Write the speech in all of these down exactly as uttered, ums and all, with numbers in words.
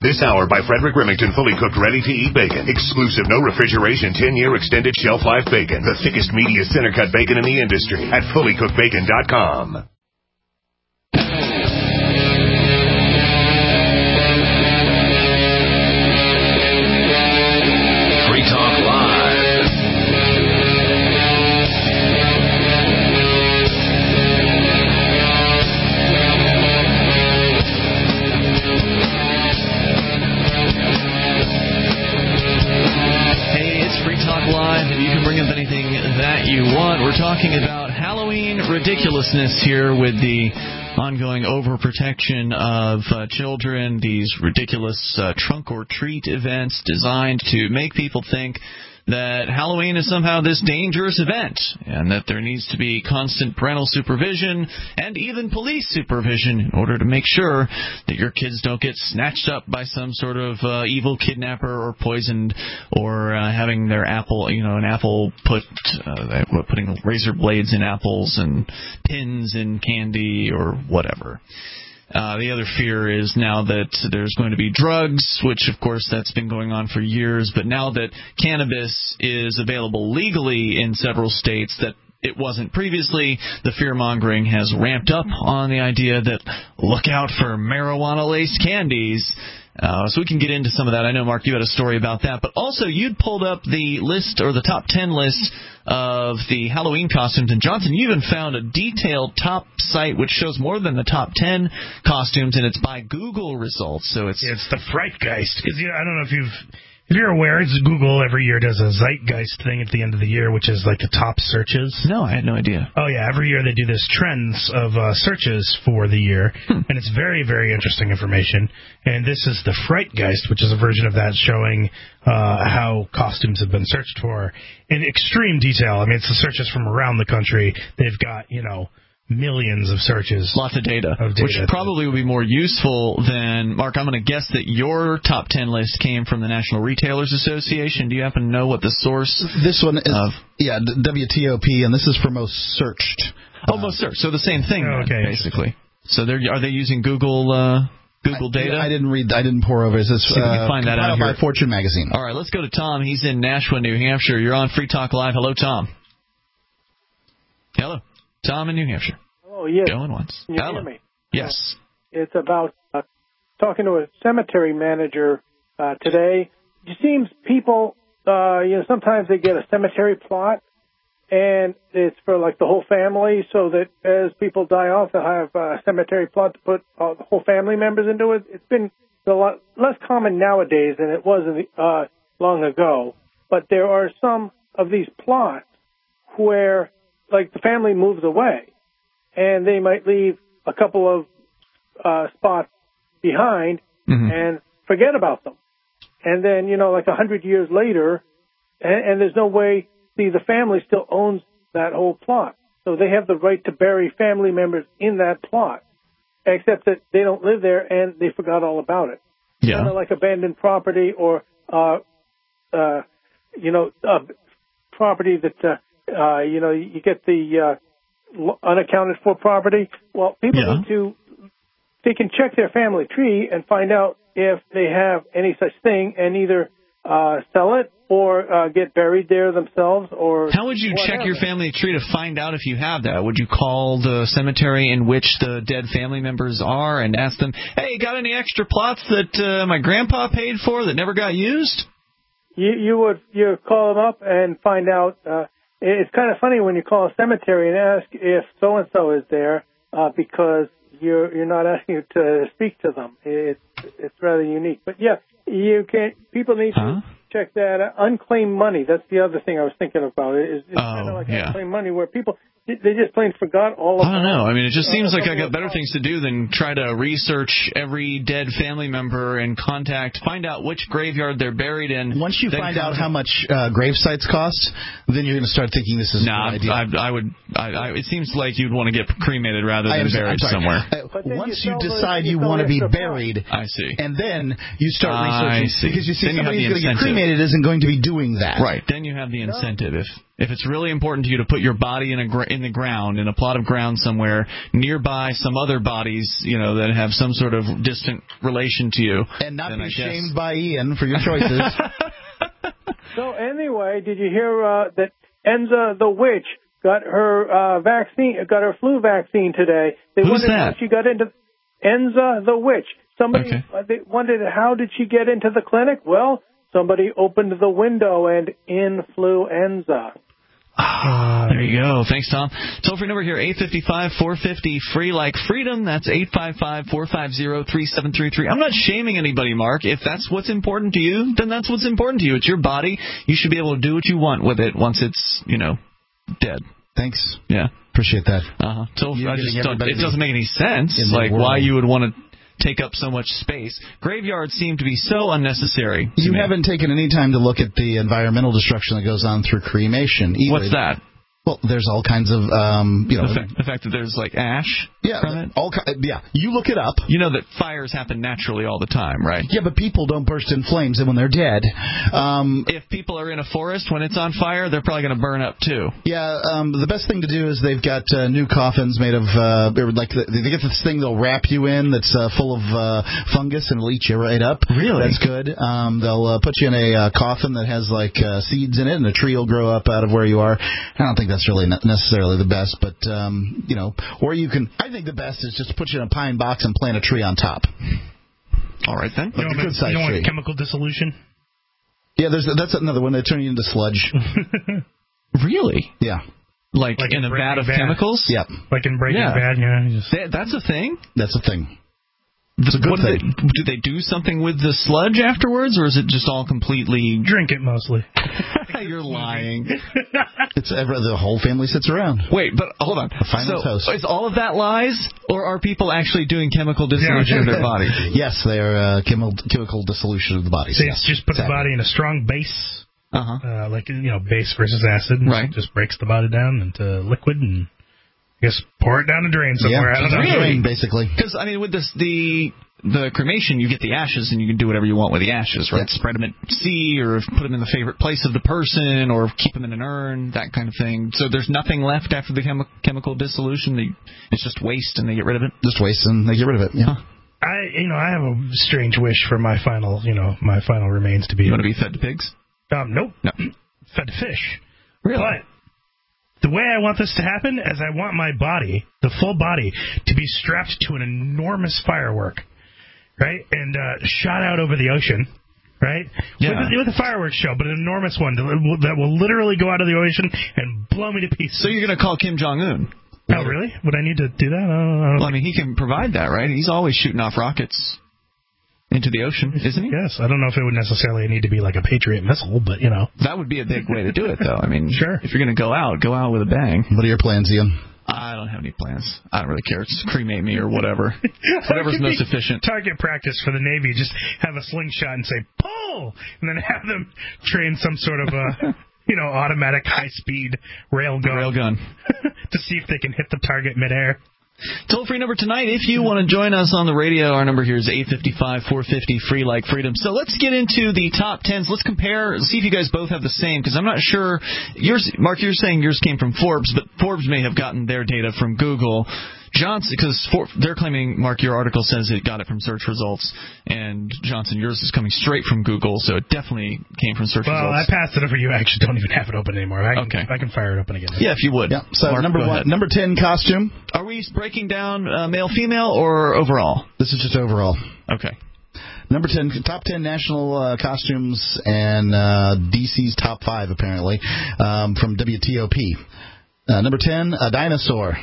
This hour by Frederick Remington, fully cooked, ready-to-eat bacon. Exclusive, no refrigeration, ten-year extended shelf life bacon. The thickest, meatiest, center-cut bacon in the industry at fully cooked bacon dot com. Free Talk Live. Live, and you can bring up anything that you want. We're talking about Halloween ridiculousness here with the ongoing overprotection of uh, children, these ridiculous uh, trunk or treat events designed to make people think that Halloween is somehow this dangerous event, and that there needs to be constant parental supervision and even police supervision in order to make sure that your kids don't get snatched up by some sort of uh, evil kidnapper or poisoned, or uh, having their apple, you know, an apple put, uh, putting razor blades in apples and pins in candy or whatever. Uh, the other fear is now that there's going to be drugs, which, of course, that's been going on for years. But now that cannabis is available legally in several states that it wasn't previously, the fear-mongering has ramped up on the idea that look out for marijuana-laced candies. Uh, so we can get into some of that. I know, Mark, you had a story about that. But also, you'd pulled up the list, or the top ten list of the Halloween costumes. And, Johnson, you even found a detailed top site which shows more than the top ten costumes, and it's by Google results. So it's it's the Frightgeist. Because, you know, I don't know if you've... If you're aware, it's Google every year does a Zeitgeist thing at the end of the year, which is like the top searches. No, I had no idea. Oh, yeah. Every year they do this trends of uh, searches for the year, hmm. and it's very, very interesting information. And this is the Frightgeist, which is a version of that showing uh, how costumes have been searched for in extreme detail. I mean, it's the searches from around the country. They've got, you know, millions of searches. Lots of data, of data. Which probably would be more useful than... Mark, I'm going to guess that your top ten list came from the National Retailers Association. Do you happen to know what the source This one is, of... yeah, W T O P, and this is for most searched. Oh, most searched. So the same thing, oh, okay. then, basically. So they're, are they using Google uh, Google I, data? I didn't read, I didn't pour over. Is this See if we can find that out by here. Fortune magazine. All right, let's go to Tom. He's in Nashua, New Hampshire. You're on Free Talk Live. Hello, Tom. Hello. Tom in New Hampshire. Oh, yes. Going once. Can you Hello. hear me? Yes. It's about uh, talking to a cemetery manager uh, today. It seems people, uh, you know, sometimes they get a cemetery plot, and it's for, like, the whole family, so that as people die off, they'll have a cemetery plot to put uh, the whole family members into it. It's been a lot less common nowadays than it was uh, long ago, but there are some of these plots where, like, the family moves away, and they might leave a couple of uh, spots behind mm-hmm. and forget about them. And then, you know, like a hundred years later, and, and there's no way, see, the family still owns that whole plot. So they have the right to bury family members in that plot, except that they don't live there and they forgot all about it. Yeah. Kind of like abandoned property or, uh, uh, you know, uh, property that, uh, uh, you know, you get the, uh, unaccounted for property. Well, people yeah. need to, they can check their family tree and find out if they have any such thing and either uh, sell it or uh, get buried there themselves. Or how would you whatever. check your family tree to find out if you have that? Would you call the cemetery in which the dead family members are and ask them, hey, got any extra plots that uh, my grandpa paid for that never got used? You, you would you call them up and find out. Uh, It's kind of funny when you call a cemetery and ask if so-and-so is there uh, because you're you're not asking to speak to them. It's it's rather unique. But, yeah, you can people need huh? to check that. Uh, unclaimed money, that's the other thing I was thinking about. It is it's oh, kind of like yeah. unclaimed money where people, they just plain forgot all of I don't them. know. I mean, it just seems uh, like I got better things to do than try to research every dead family member and contact, find out which graveyard they're buried in. Once you find out how much uh, grave sites cost, then you're going to start thinking this is nah, a good idea. I, I would. I, I, it seems like you'd want to get cremated rather than buried somewhere. Uh, once you, you decide you, you want to be buried, I see, and then you start researching I see. because you see then somebody you who's going to get cremated isn't going to be doing that. Right. Then you have the incentive if If it's really important to you to put your body in a gr- in the ground, in a plot of ground somewhere, nearby some other bodies, you know, that have some sort of distant relation to you. And not then be I guess... shamed by Ian for your choices. So anyway, did you hear uh, that Enza the witch got her uh, vaccine, got her flu vaccine today? They Who's wondered that? how she got into Enza the witch. Somebody Okay. uh, they wondered how did she get into the clinic? Well, somebody opened the window and in flew Enza. Ah, there you go. Thanks, Tom. Toll-free number here, eight five five, four five zero, free like freedom. That's eight five five, four five zero, three seven three three. I'm not shaming anybody, Mark. If that's what's important to you, then that's what's important to you. It's your body. You should be able to do what you want with it once it's, you know, dead. Thanks. Yeah. Appreciate that. Uh-huh. So You're I just getting don't, it everybody doesn't make any sense, in the like world. why you would want to take up so much space. Graveyards seem to be so unnecessary. to You me. haven't taken any time to look at the environmental destruction that goes on through cremation either. What's that? Well, there's all kinds of, um, you know... The, fa- the fact that there's, like, ash yeah, from it? all ki- yeah, you look it up. You know that fires happen naturally all the time, right? Yeah, but people don't burst in flames when they're dead. Um, If people are in a forest when it's on fire, they're probably going to burn up, too. yeah, um, the best thing to do is they've got uh, new coffins made of, uh, they're like, the, they get this thing they'll wrap you in that's uh, full of uh, fungus and it'll eat you right up. Really? That's good. Um, they'll uh, put you in a uh, coffin that has, like, uh, seeds in it, and a tree will grow up out of where you are. I don't think that's really not necessarily the best, but, um, you know, or you can, I think the best is just to put you in a pine box and plant a tree on top. All right, then. You Like know, a good sized you know, tree. chemical dissolution. Yeah, there's that's another one. They turn you into sludge. Really? Yeah. Like, Like in in a Breaking vat of Bad. chemicals? Yep. Like in Breaking Yeah. Bad, you know, you just... That, that's a thing? That's a thing. It's a good what do thing. They, do they do something with the sludge afterwards, or is it just all completely... drink it mostly. You're lying. It's ever the whole family sits around. Wait, but hold on. final So toast. is all of that lies, or are people actually doing chemical dissolution of their body? Yes, they are uh, chemical, chemical dissolution of the body. So Yes, you just put exactly. the body in a strong base, Uh-huh. uh, like, you know, base versus acid. And Right. Just breaks the body down into liquid and I guess pour it down the drain somewhere. Yeah, I don't know. really? Basically. Because, I mean, with this, the the cremation, you get the ashes, and you can do whatever you want with the ashes, right? Yep. Spread them at sea, or put them in the favorite place of the person, or keep them in an urn, that kind of thing. So there's nothing left after the chemi- chemical dissolution. They, it's just waste, and they get rid of it. Just waste and they get rid of it. Yeah. Huh. I, you know, I have a strange wish for my final, you know, my final remains to be. You want to be fed to pigs? Um, nope. No. Fed to fish. Really? But the way I want this to happen is I want my body, the full body, to be strapped to an enormous firework, right, and uh, shot out over the ocean, right? Yeah. With, with a fireworks show, but an enormous one that will, that will literally go out of the ocean and blow me to pieces. So you're going to call Kim Jong-un? Oh, really? Would I need to do that? I don't, I don't Well, I mean, he can provide that, right? He's always shooting off rockets into the ocean, isn't he? Yes. I don't know if it would necessarily need to be like a Patriot missile, but, you know. That would be a big way to do it, though. I mean, Sure. if you're going to go out, go out with a bang. What are your plans, Ian? I don't have any plans. I don't really care. Just cremate me or whatever. Whatever's most efficient. Target practice for the Navy. Just have a slingshot and say, pull! And then have them train some sort of a, you know, automatic high-speed rail gun. Rail gun. to see if they can hit the target midair. Toll-free number tonight, if you want to join us on the radio, our number here is eight five five, four five zero, free like freedom. So let's get into the top tens. Let's compare, see if you guys both have the same, because I'm not sure. Yours, Mark, you're saying yours came from Forbes, but Forbes may have gotten their data from Google. Johnson, because For, they're claiming, Mark, your article says it got it from search results, and Johnson, yours is coming straight from Google, so it definitely came from search well, results. I passed it over you. I actually don't even have it open anymore. I can, Okay. I can fire it open again. Yeah, if you would. Yeah. So Mark, number go one, ahead. number ten costume. Are we breaking down uh, male, female, or overall? This is just overall. Okay. Number ten, top ten national uh, costumes and uh, D C's top five, apparently, um, from W T O P. Uh, number ten, a dinosaur.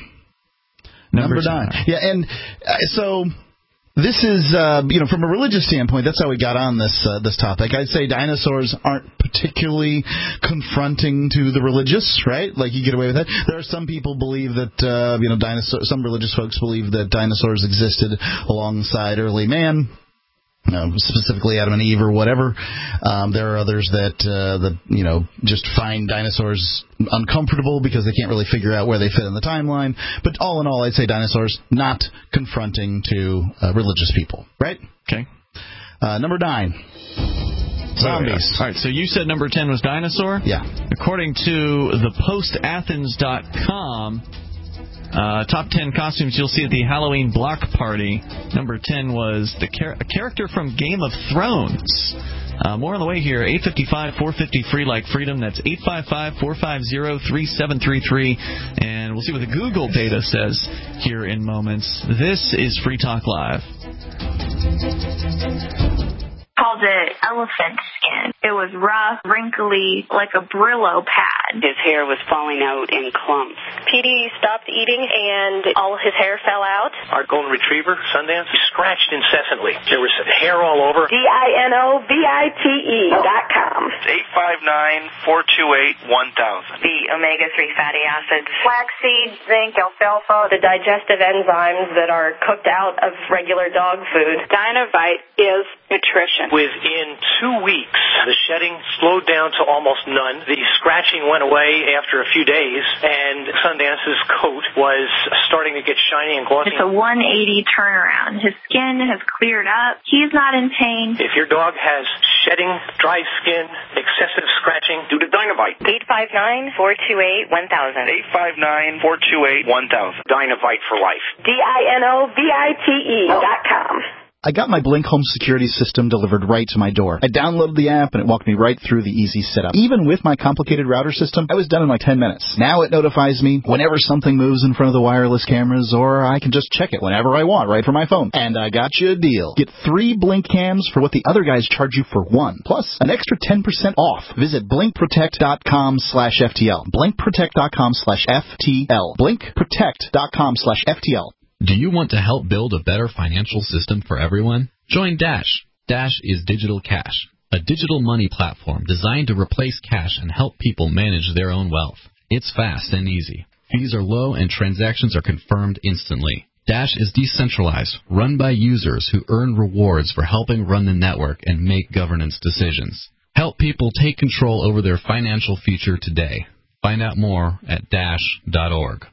Number, number nine. Yeah, and uh, so this is, uh, you know, from a religious standpoint, that's how we got on this uh, this topic. I'd say dinosaurs aren't particularly confronting to the religious, right? Like, you get away with that. There are some people believe that, uh, you know, dinosaur. Some religious folks believe that dinosaurs existed alongside early man. Um, specifically Adam and Eve or whatever. Um, there are others that, uh, that, you know, just find dinosaurs uncomfortable because they can't really figure out where they fit in the timeline. But all in all, I'd say dinosaurs not confronting to uh, religious people, right? Okay. Uh, number nine. Zombies. All right, so you said number ten was Dinosaur? Yeah. According to the post athens dot com, uh, top ten costumes you'll see at the Halloween block party, number ten was the char- a character from Game of Thrones. Uh, more on the way here, eight five five, four five zero, free like freedom. That's eight five five, four five zero, three seven three three. And we'll see what the Google data says here in moments. This is Free Talk Live. Called it elephant skin. It was rough, wrinkly, like a Brillo pad. His hair was falling out in clumps. P D stopped eating and all his hair fell out. Our golden retriever, Sundance, scratched incessantly. There was hair all over. D I N O V I T E dot com. eight five nine, four two eight, one thousand. The omega three fatty acids. Flaxseed, zinc, alfalfa, the digestive enzymes that are cooked out of regular dog food. Dinovite is nutrition. Within two weeks, the shedding slowed down to almost none. The scratching went away after a few days, and Sundance's coat was starting to get shiny and glossy. It's a one eighty turnaround. His skin has cleared up. He's not in pain. If your dog has shedding, dry skin, excessive scratching, do the Dinovite. eight five nine, four two eight, one thousand. eight five nine, four two eight, one thousand. Dinovite for life. D I N O V I T E dot com. I got my Blink home security system delivered right to my door. I downloaded the app, and it walked me right through the easy setup. Even with my complicated router system, I was done in like ten minutes. Now it notifies me whenever something moves in front of the wireless cameras, or I can just check it whenever I want right from my phone. And I got you a deal. Get three Blink cams for what the other guys charge you for one, plus an extra ten percent off. Visit blink protect dot com slash F T L. blink protect dot com slash F T L. blink protect dot com slash F T L. Do you want to help build a better financial system for everyone? Join Dash. Dash is Digital Cash, a digital money platform designed to replace cash and help people manage their own wealth. It's fast and easy. Fees are low and transactions are confirmed instantly. Dash is decentralized, run by users who earn rewards for helping run the network and make governance decisions. Help people take control over their financial future today. Find out more at dash dot org.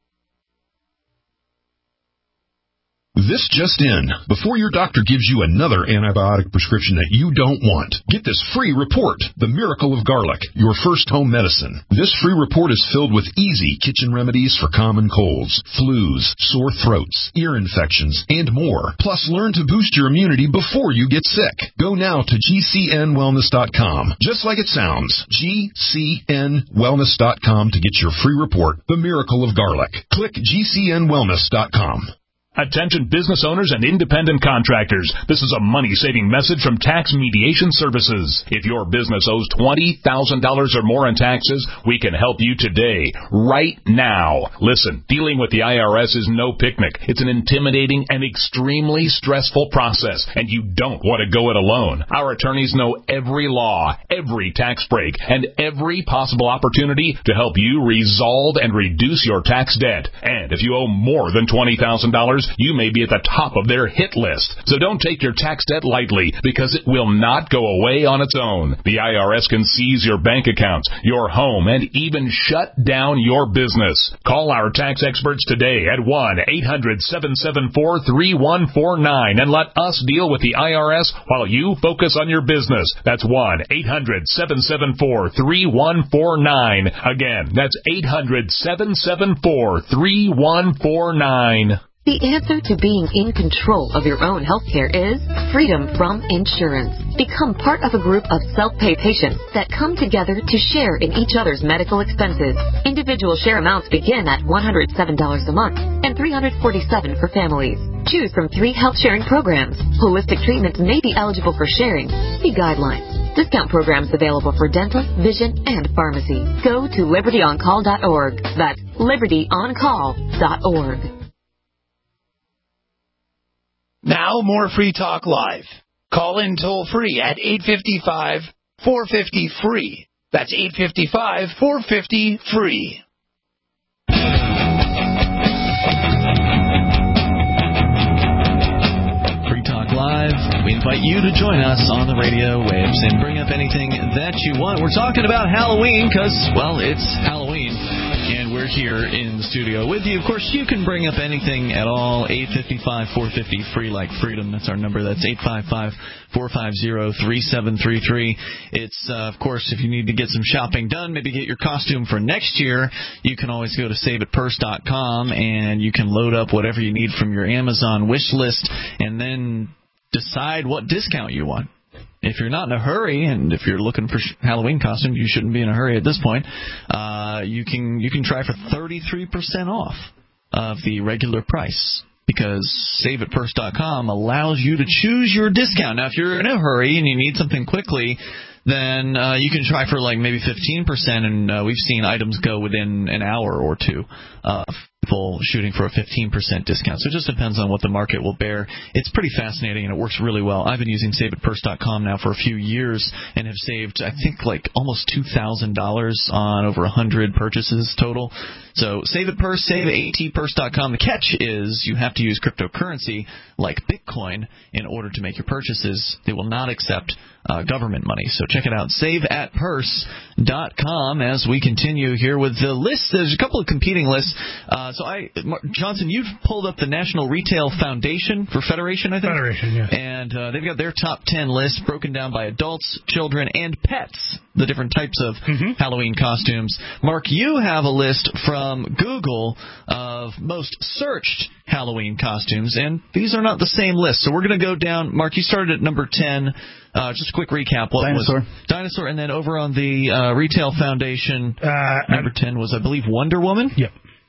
This just in. Before your doctor gives you another antibiotic prescription that you don't want, get this free report, The Miracle of Garlic, your first home medicine. This free report is filled with easy kitchen remedies for common colds, flus, sore throats, ear infections, and more. Plus, learn to boost your immunity before you get sick. Go now to G C N wellness dot com. Just like it sounds, G C N wellness dot com to get your free report, The Miracle of Garlic. Click G C N wellness dot com. Attention business owners and independent contractors. This is a money-saving message from Tax Mediation Services. If your business owes twenty thousand dollars or more in taxes, we can help you today, right now. Listen, dealing with the I R S is no picnic. It's an intimidating and extremely stressful process, and you don't want to go it alone. Our attorneys know every law, every tax break, and every possible opportunity to help you resolve and reduce your tax debt. And if you owe more than twenty thousand dollars, you may be at the top of their hit list. So don't take your tax debt lightly, because it will not go away on its own. The I R S can seize your bank accounts, your home, and even shut down your business. Call our tax experts today at one eight hundred, seven seven four, three one four nine and let us deal with the I R S while you focus on your business. That's one eight hundred, seven seven four, three one four nine. Again, that's eight hundred, seven seven four, three one four nine. The answer to being in control of your own healthcare is freedom from insurance. Become part of a group of self-pay patients that come together to share in each other's medical expenses. Individual share amounts begin at one hundred seven dollars a month and three hundred forty-seven dollars for families. Choose from three health sharing programs. Holistic treatments may be eligible for sharing. See guidelines. Discount programs available for dental, vision, and pharmacy. Go to liberty on call dot org. That's liberty on call dot org. Now more Free Talk Live. Call in toll free at eight five five, four five zero, free. That's eight five five, four five zero, free. Free Talk Live. We invite you to join us on the radio waves and bring up anything that you want. We're talking about Halloween because, well, it's Halloween. And we're here in the studio with you. Of course, you can bring up anything at all. eight five five, four five zero, free like freedom. That's our number. That's eight five five, four five zero, three seven three three. It's, uh, of course, if you need to get some shopping done, maybe get your costume for next year, you can always go to save it purse dot com and you can load up whatever you need from your Amazon wish list and then decide what discount you want. If you're not in a hurry, and if you're looking for sh- Halloween costumes, you shouldn't be in a hurry at this point. Uh, you can you can try for thirty-three percent off of the regular price because save it purse dot com allows you to choose your discount. Now, if you're in a hurry and you need something quickly, then uh, you can try for like maybe fifteen percent, and uh, we've seen items go within an hour or two. Uh, people shooting for a fifteen percent discount. So it just depends on what the market will bear. It's pretty fascinating, and it works really well. I've been using save it purse dot com now for a few years and have saved, I think, like almost two thousand dollars on over one hundred purchases total. So Save It Purse, save at purse dot com. The catch is you have to use cryptocurrency like Bitcoin in order to make your purchases. They will not accept uh, government money. So check it out, save at purse dot com, as we continue here with the list. There's a couple of competing lists. Uh, so I, Johnson, you've pulled up the National Retail Foundation for Federation, I think? Federation, yeah. And uh, they've got their top ten list broken down by adults, children, and pets, the different types of mm-hmm. Halloween costumes. Mark, you have a list from Google of most searched Halloween costumes, and these are not the same list. So we're going to go down. Mark, you started at number ten. Uh, just a quick recap. What Dinosaur. Was Dinosaur, and then over on the uh, Retail Foundation, uh, number ten was, I believe, Wonder Woman? Yep.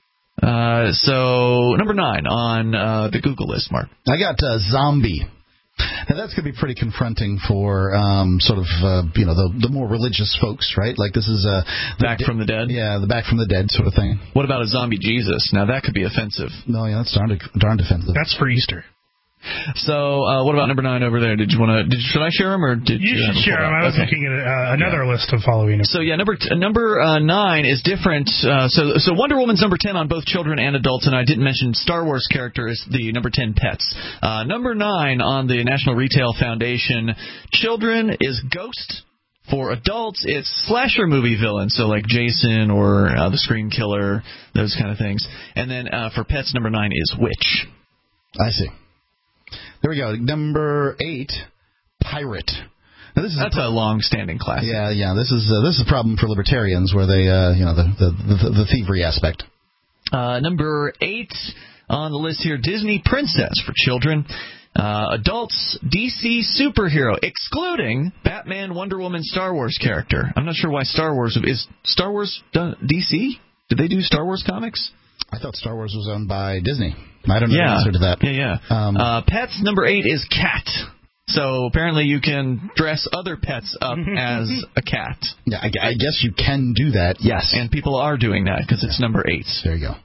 Uh, so number nine on uh, the Google list, Mark. I got uh, Zombie. Now that's going to be pretty confronting for um, sort of uh, you know the the more religious folks, right? Like this is uh, Back de- from the Dead. Yeah, the Back from the Dead sort of thing. What about a zombie Jesus? Now that could be offensive. No, yeah, that's darn darn offensive. That's for Easter. So, uh, what about number nine over there? Did you want to? Should I share them or did you? You should share them. I was okay. looking at uh, another yeah. list of Halloween. So yeah, number t- number uh, nine is different. Uh, so so Wonder Woman's number ten on both children and adults, and I didn't mention Star Wars character is the number ten pets. Uh, number nine on the National Retail Foundation, children is Ghost. For adults, it's slasher movie villains, so like Jason or uh, the Scream Killer, those kind of things. And then uh, for pets, number nine is Witch. I see. There we go. Number eight, Pirate. Now, this is That's a, pro- a long-standing classic. Yeah, yeah. This is uh, this is a problem for libertarians, where they, uh, you know, the the, the, the thievery aspect. Uh, number eight on the list here, Disney Princess for children. Uh, adults, D C superhero, excluding Batman, Wonder Woman, Star Wars character. I'm not sure why Star Wars is Star Wars done, D C. Did they do Star Wars comics? I thought Star Wars was owned by Disney. I don't know yeah. the answer to that. Yeah, yeah. Um, uh, pets, number eight is cat. So apparently you can dress other pets up as a cat. Yeah, I, I guess you can do that, yes. And people are doing that because it's number eight. There you go.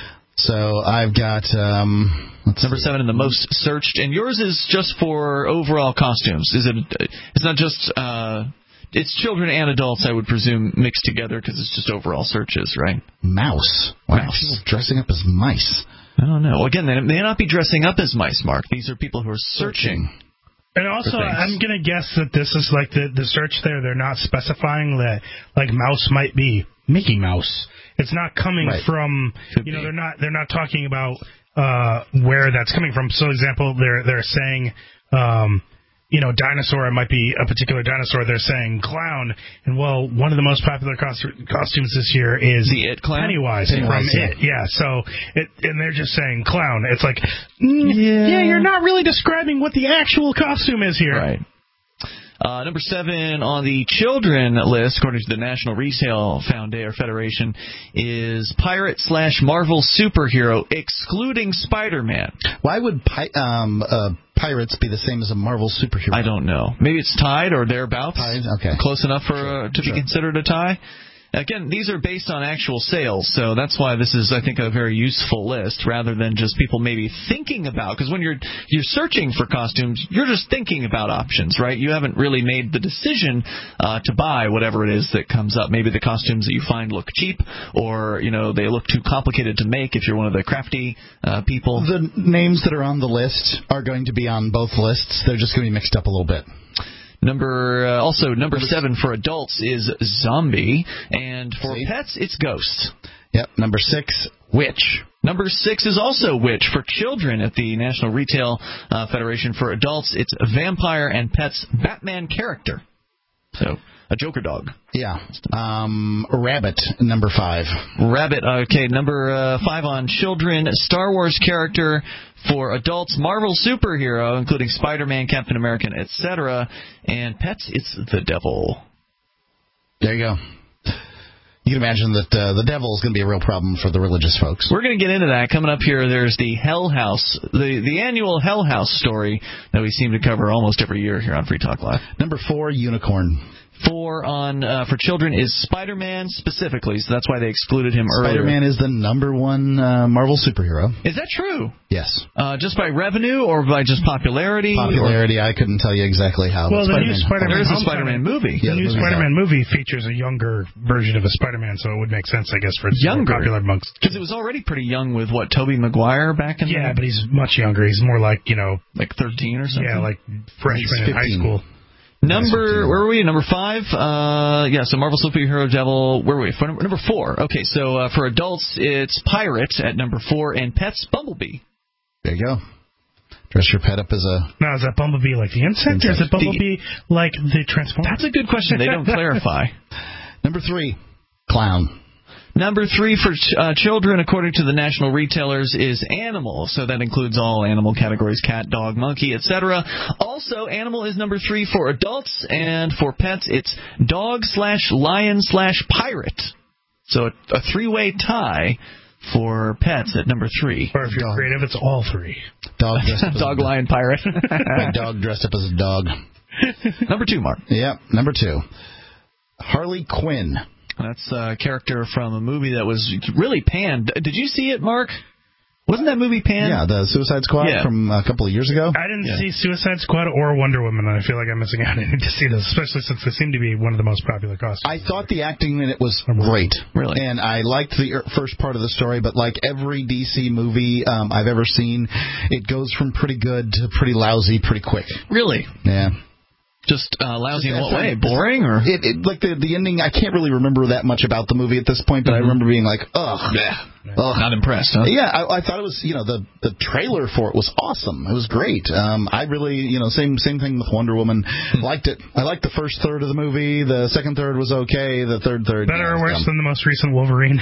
So I've got... Um, number seven in the most searched. And yours is just for overall costumes. Is it? It's not just... Uh, It's children and adults, I would presume, mixed together because it's just overall searches, right? Mouse. Why are people dressing up as mice? I don't know. Well, again, they may not be dressing up as mice, Mark. These are people who are searching. And also, I'm going to guess that this is like the, the search there. They're not specifying that, like, mouse might be Mickey Mouse. It's not coming right. from, Could you know, be. they're not they're not talking about uh, where that's coming from. So, example, they're they're saying... Um, You know, dinosaur, it might be a particular dinosaur. They're saying clown. And, well, one of the most popular costu- costumes this year is the It clown? Pennywise, Pennywise from yeah. It. Yeah, so, it, and they're just saying clown. It's like, mm, yeah. yeah, you're not really describing what the actual costume is here. Right. Uh, number seven on the children list, according to the National Retail Foundation or Federation, is pirate slash Marvel superhero, excluding Spider-Man. Why would pi- um, uh, pirates be the same as a Marvel superhero? I don't know. Maybe it's tied or thereabouts. Tied? Okay. Close enough for sure. uh, to sure. be considered a tie. Again, these are based on actual sales, so that's why this is, I think, a very useful list rather than just people maybe thinking about. Because when you're you're searching for costumes, you're just thinking about options, right? You haven't really made the decision uh, to buy whatever it is that comes up. Maybe the costumes that you find look cheap, or you know they look too complicated to make if you're one of the crafty uh, people. The names that are on the list are going to be on both lists. They're just going to be mixed up a little bit. Number uh, also number seven for adults is Zombie, and for See? pets it's Ghost. Yep. Number six, Witch. Number six is also Witch for children at the National Retail uh, Federation. For adults, it's Vampire and Pets Batman character. So, a Joker dog. Yeah. Um, Rabbit, number five. Rabbit, okay. Number uh, five on children, Star Wars character. For adults, Marvel superhero, including Spider-Man, Captain America, et cetera. And pets, it's the devil. There you go. You can imagine that uh, the devil is going to be a real problem for the religious folks. We're going to get into that. Coming up here, there's the Hell House, the, the annual Hell House story that we seem to cover almost every year here on Free Talk Live. Number four, Unicorn. Four on uh, for children is Spider-Man specifically, so that's why they excluded him earlier. Spider-Man is the number one uh, Marvel superhero. Is that true? Yes. Uh, just by revenue or by just popularity? Popularity, or? I couldn't tell you exactly how. Well, the Spider-Man. new Spider-Man there is a Spider-Man movie. The yeah, new the Spider-Man movie features a younger version of a Spider-Man, so it would make sense, I guess, for it to be more popular amongst. Because it was already pretty young with, what, Tobey Maguire back in Yeah, the... but he's much younger. He's more like, you know... Like thirteen or something? Yeah, like freshman in high school. Number, where were we? Number five? Uh, yeah, so Marvel Superhero Devil, where were we? For number, number four. Okay, so uh, for adults, it's Pirate at number four, and Pets, Bumblebee. There you go. Dress your pet up as a... Now, is that Bumblebee like the insect, insect. or is it Bumblebee the, like the Transformer? That's a good question. They don't clarify. Number three, Clown. Number three for ch- uh, children, according to the national retailers, is Animal. So that includes all animal categories, cat, dog, monkey, et cetera. Also, Animal is number three for adults, and for pets, it's dog slash lion slash pirate. So a, a three-way tie for pets at number three. Or if you're dog. creative, it's all three. Dog, dressed up dog lion, pirate. Dog dressed up as a dog. Number two, Mark. Yep, number two. Harley Quinn. That's a character from a movie that was really panned. Did you see it, Mark? Wasn't that movie panned? Yeah, the Suicide Squad yeah. from a couple of years ago. I didn't yeah. see Suicide Squad or Wonder Woman, and I feel like I'm missing out. I need to see those, especially since they seem to be one of the most popular costumes. I thought the acting in it was great. Really? And I liked the first part of the story, but like every D C movie um, I've ever seen, it goes from pretty good to pretty lousy pretty quick. Really? Yeah. Just uh, lousy in what way? Boring or it, it, like the the ending? I can't really remember that much about the movie at this point, but mm-hmm. I remember being like, ugh, yeah, ugh. Not impressed, huh? Yeah, I, I thought it was, you know, the the trailer for it was awesome. It was great. Um, I really, you know, same same thing with Wonder Woman. Liked it. I liked the first third of the movie. The second third was okay. The third third better yeah, or worse dumb. than the most recent Wolverine.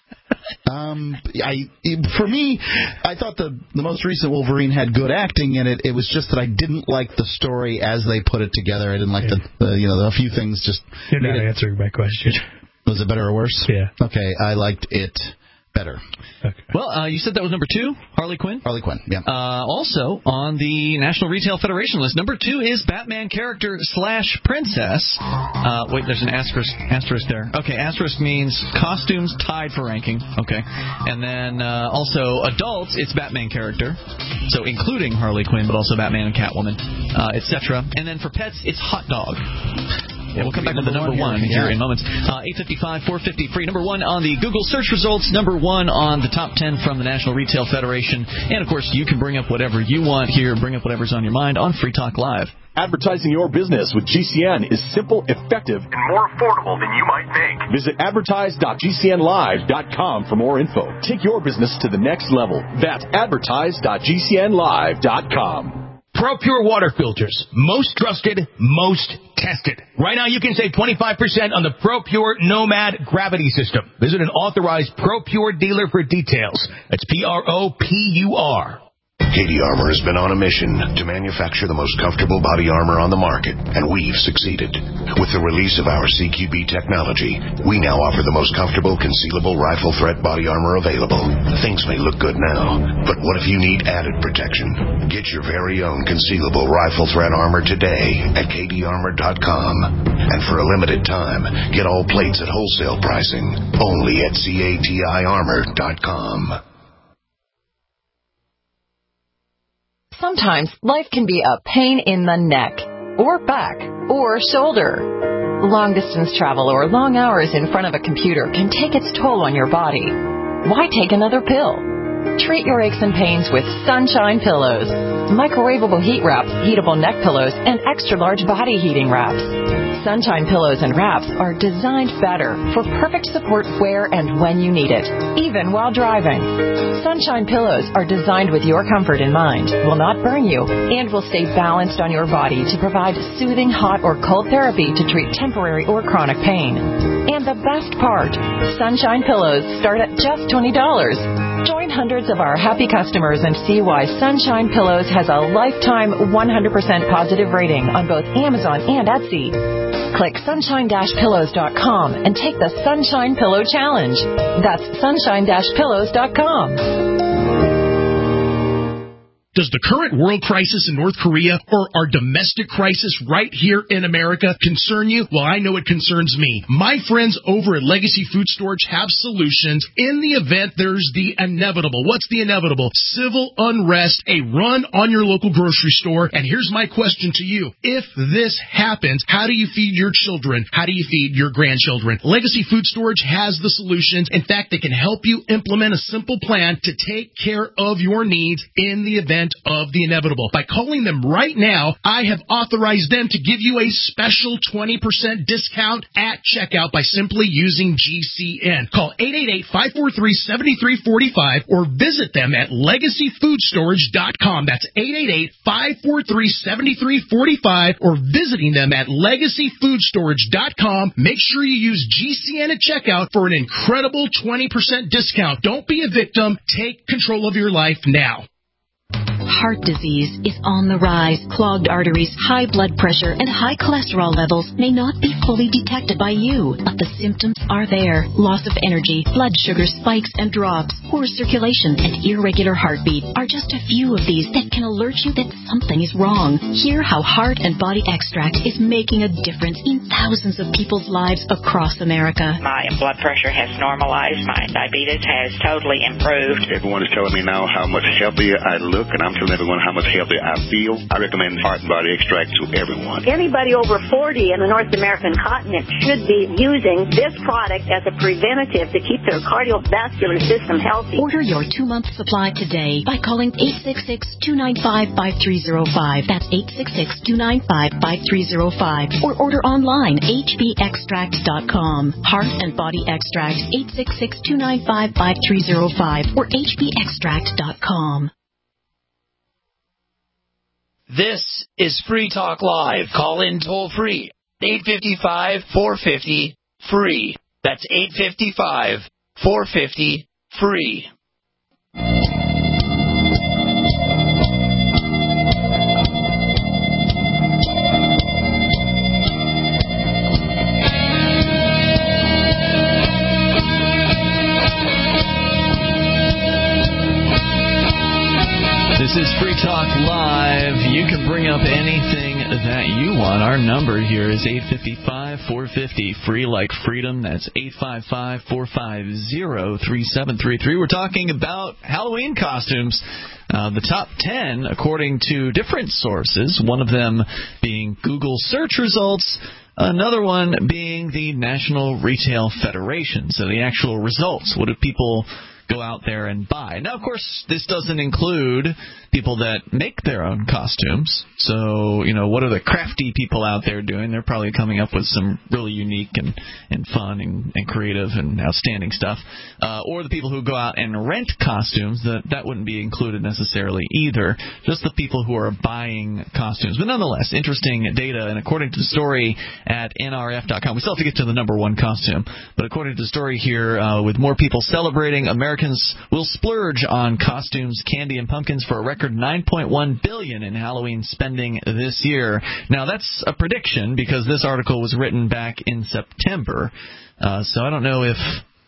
Um, I for me, I thought the the most recent Wolverine had good acting in it. It was just that I didn't like the story as they put it together. I didn't like yeah. the, the you know the, a few things just. You're not it, answering my question. Was it better or worse? Yeah. Okay, I liked it better. Okay. Well, uh, you said that was number two, Harley Quinn? Harley Quinn, yeah. Uh, also, on the National Retail Federation list, number two is Batman character slash princess. Uh, wait, there's an asterisk, asterisk there. Okay, asterisk means costumes tied for ranking. Okay. And then uh, also adults, it's Batman character. So including Harley Quinn, but also Batman and Catwoman, uh, et cetera. And then for pets, it's hot dog. Yeah, we'll come back to the number one here yeah. in moments. Uh, eight fifty-five, four fifty, free. Number one on the Google search results. Number one on the top ten from the National Retail Federation. And, of course, you can bring up whatever you want here. Bring up whatever's on your mind on Free Talk Live. Advertising your business with G C N is simple, effective, and more affordable than you might think. Visit advertise dot g c n live dot com for more info. Take your business to the next level. That's advertise dot g c n live dot com. ProPure water filters. Most trusted, most tested. Right now you can save twenty-five percent on the ProPure Nomad Gravity System. Visit an authorized ProPure dealer for details. That's P R O P U R. K D Armor has been on a mission to manufacture the most comfortable body armor on the market, and we've succeeded. With the release of our C Q B technology, we now offer the most comfortable concealable rifle threat body armor available. Things may look good now, but what if you need added protection? Get your very own concealable rifle threat armor today at K D armor dot com. And for a limited time, get all plates at wholesale pricing only at C A T I armor dot com. Sometimes life can be a pain in the neck, or back, or shoulder. Long-distance travel or long hours in front of a computer can take its toll on your body. Why take another pill? Treat your aches and pains with Sunshine Pillows. Microwavable heat wraps, heatable neck pillows, and extra-large body heating wraps. Sunshine pillows and wraps are designed better for perfect support where and when you need it, even while driving. Sunshine pillows are designed with your comfort in mind, will not burn you, and will stay balanced on your body to provide soothing hot or cold therapy to treat temporary or chronic pain. And the best part, Sunshine pillows start at just twenty dollars. Join hundreds of our happy customers and see why Sunshine Pillows has a lifetime one hundred percent positive rating on both Amazon and Etsy. Click sunshine dash pillows dot com and take the Sunshine Pillow Challenge. That's sunshine dash pillows dot com. Does the current world crisis in North Korea or our domestic crisis right here in America concern you? Well, I know it concerns me. My friends over at Legacy Food Storage have solutions in the event there's the inevitable. What's the inevitable? Civil unrest, a run on your local grocery store. And here's my question to you. If this happens, how do you feed your children? How do you feed your grandchildren? Legacy Food Storage has the solutions. In fact, they can help you implement a simple plan to take care of your needs in the event of the inevitable. By calling them right now, I have authorized them to give you a special twenty percent discount at checkout by simply using G C N. Call eight eight eight, five four three, seven three four five or visit them at legacy food storage dot com. That's eight eight eight, five four three, seven three four five or visiting them at legacy food storage dot com. Make sure you use G C N at checkout for an incredible twenty percent discount. Don't be a victim. Take control of your life now. Heart disease is on the rise. Clogged arteries, high blood pressure, and high cholesterol levels may not be fully detected by you, but the symptoms are there. Loss of energy, blood sugar spikes and drops, poor circulation, and irregular heartbeat are just a few of these that can alert you that something is wrong. Hear how Heart and Body Extract is making a difference in thousands of people's lives across America. My blood pressure has normalized. My diabetes has totally improved. Everyone is telling me now how much healthier I look, and I'm telling everyone how much healthier I feel. I recommend Heart and Body Extract to everyone. Anybody over forty in the North American continent should be using this product as a preventative to keep their cardiovascular system healthy. Order your two-month supply today by calling eight six six, two nine five, five three zero five. That's eight six six, two nine five, five three zero five. Or order online, h b extract dot com. Heart and Body Extract, eight six six, two nine five, five three zero five or h b extract dot com. This is Free Talk Live. Call in toll free. eight five five, four five zero, free. That's eight five five, four five zero, free. This is Free Talk Live. You can bring up anything that you want. Our number here is eight five five, four five zero, free like freedom. That's eight five five, four five zero, three seven three three. We're talking about Halloween costumes. Uh, the top ten, according to different sources, one of them being Google search results, another one being the National Retail Federation. So the actual results. What do people go out there and buy? Now, of course, this doesn't include people that make their own costumes. So, you know, what are the crafty people out there doing? They're probably coming up with some really unique and, and fun and, and creative and outstanding stuff. Uh, or the people who go out and rent costumes, that, that wouldn't be included necessarily either. Just the people who are buying costumes. But nonetheless, interesting data. And according to the story at N R F dot com, we still have to get to the number one costume. But according to the story here, uh, with more people celebrating, Americans will splurge on costumes, candy, and pumpkins for a record nine point one billion dollars in Halloween spending this year. Now, that's a prediction because this article was written back in September. Uh, so I don't know if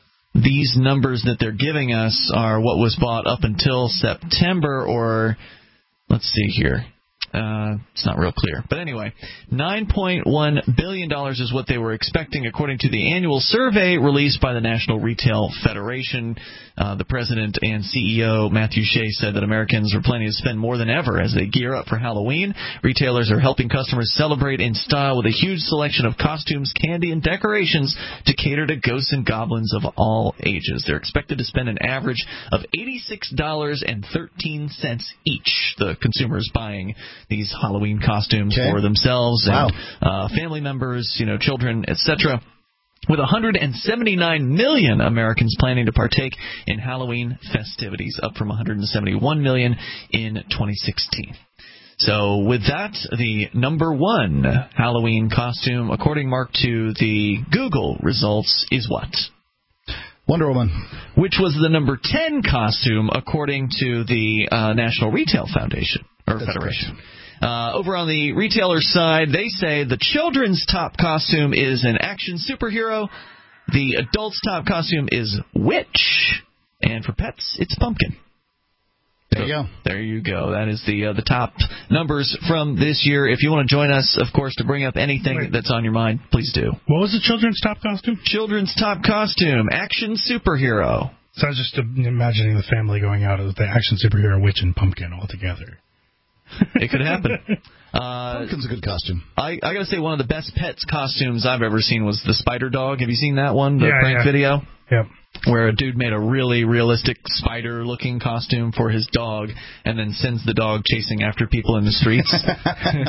these numbers that they're giving us are what was bought up until September or, let's see here. Uh, it's not real clear. But anyway, nine point one billion dollars is what they were expecting according to the annual survey released by the National Retail Federation. Uh, the president and C E O, Matthew Shea, said that Americans are planning to spend more than ever as they gear up for Halloween. Retailers are helping customers celebrate in style with a huge selection of costumes, candy, and decorations to cater to ghosts and goblins of all ages. They're expected to spend an average of eighty-six dollars and thirteen cents each, the consumers buying these Halloween costumes okay. for themselves wow. and uh, family members, you know, children, et cetera. With one hundred seventy-nine million Americans planning to partake in Halloween festivities, up from one hundred seventy-one million in twenty sixteen. So with that, the number one Halloween costume, according, Mark, to the Google results, is what? Wonder Woman. Which was the number ten costume, according to the uh, National Retail Foundation, or That's Federation. Correct. Uh, over on the retailer side, they say the children's top costume is an action superhero. The adult's top costume is witch. And for pets, it's pumpkin. There you go. There you go. That is the uh, the top numbers from this year. If you want to join us, of course, to bring up anything Wait. that's on your mind, please do. What was the children's top costume? Children's top costume, action superhero. So I was just imagining the family going out as the action superhero, witch, and pumpkin all together. It could happen. Uh, Pumpkin's a good costume. I, I got to say, one of the best pets costumes I've ever seen was the Spider Dog. Have you seen that one, the yeah, prank yeah. video? Yep. Where a dude made a really realistic spider-looking costume for his dog and then sends the dog chasing after people in the streets. I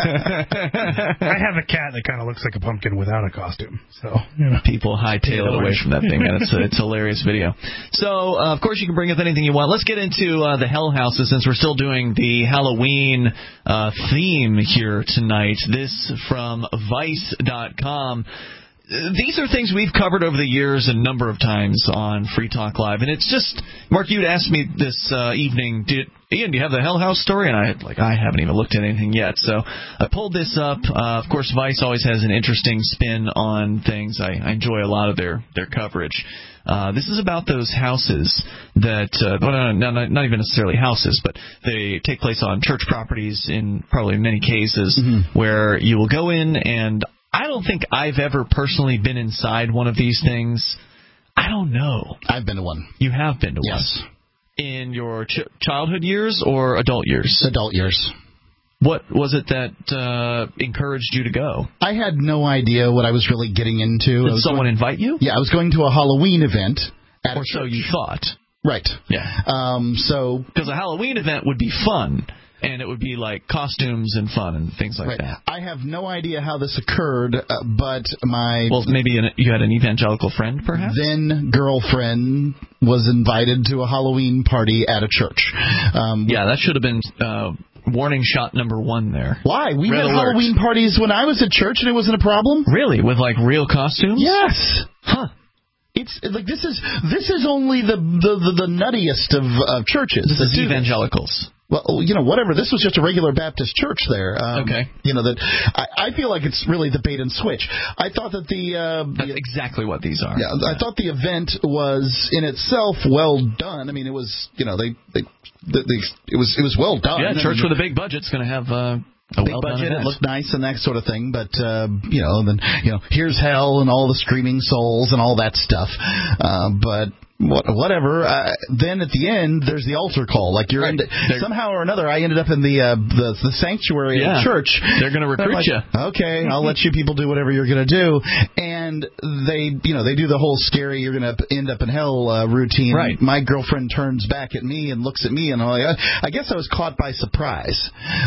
have a cat that kind of looks like a pumpkin without a costume. So you know. People hightail it away from that thing, and it's a, it's a hilarious video. So, uh, of course, you can bring up anything you want. Let's get into uh, the Hell Houses, since we're still doing the Halloween uh, theme here tonight. This from Vice dot com. These are things we've covered over the years a number of times on Free Talk Live, and it's just, Mark, you'd asked me this uh, evening, did, Ian, do you have the Hell House story? And I like, I haven't even looked at anything yet. So I pulled this up. Uh, of course, Vice always has an interesting spin on things. I, I enjoy a lot of their, their coverage. Uh, this is about those houses that, uh, well, no, no, not even necessarily houses, but they take place on church properties in probably many cases, mm-hmm. where you will go in, and I don't think I've ever personally been inside one of these things. I don't know. I've been to one. You have been to yes. one? Yes. In your ch- childhood years or adult years? Adult years. What was it that uh, encouraged you to go? I had no idea what I was really getting into. Did someone going, invite you? Yeah, I was going to a Halloween event. At or so you thought. Right. Yeah. Um, so because a Halloween event would be fun. And it would be like costumes and fun and things like right. that. I have no idea how this occurred, uh, but my... Well, maybe an, you had an evangelical friend, perhaps? Then girlfriend was invited to a Halloween party at a church. Um, yeah, that should have been uh, warning shot number one there. Why? We Red had alert. Halloween parties when I was at church, and it wasn't a problem? Really? With, like, real costumes? Yes. Huh. It's like this is this is only the the, the, the nuttiest of, of churches. This is evangelicals. Well, you know, whatever. This was just a regular Baptist church there. Um, okay. You know, that I, I feel like it's really the bait and switch. I thought that the... Uh, That's the, exactly what these are. Yeah, yeah, I thought the event was, in itself, well done. I mean, it was, you know, they... they, they, they it was it was well done. Yeah, church I mean, with a big budget's going to have... Uh, A big well budget, it looked nice and that sort of thing, but uh, you know, then you know, here's hell and all the screaming souls and all that stuff. Uh, but what, whatever. Uh, then at the end, there's the altar call. Like you're right. in, somehow or another, I ended up in the uh, the, the sanctuary yeah. of the church. They're going to recruit like, you. Okay, I'll let you people do whatever you're going to do. And they, you know, they do the whole scary, you're going to end up in hell uh, routine. Right. My girlfriend turns back at me and looks at me, and I'm like, I guess I was caught by surprise.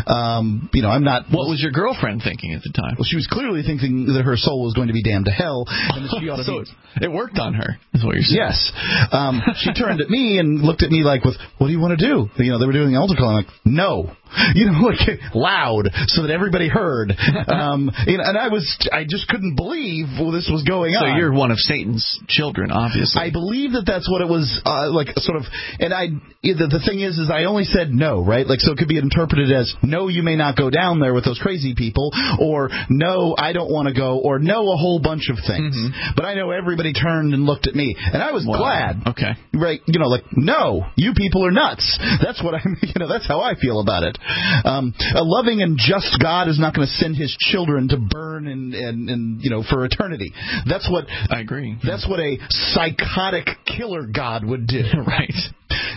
Um, you know, I'm not. What was your girlfriend thinking at the time? Well, she was clearly thinking that her soul was going to be damned to hell, and that she ought to so be. It worked on her, is what you're saying. Yes. Um, she turned at me and looked at me like, with, what do you want to do? You know, they were doing the altar call. I'm like, no. You know, like loud, so that everybody heard. Um, you know, and I was, I just couldn't believe well, this was going so on. So you're one of Satan's children, obviously. I believe that that's what it was, uh, like, sort of. And I, the, the thing is, is I only said no, right? Like, so it could be interpreted as, no, you may not go down there with those crazy people, or no, I don't want to go, or no, a whole bunch of things. Mm-hmm. But I know everybody turned and looked at me, and I was wow. glad. Okay. Right? You know, like, no, you people are nuts. That's what I, you know, that's how I feel about it. Um, a loving and just God is not going to send His children to burn and, and, and you know for eternity. That's what I agree. That's what a psychotic killer God would do. Right.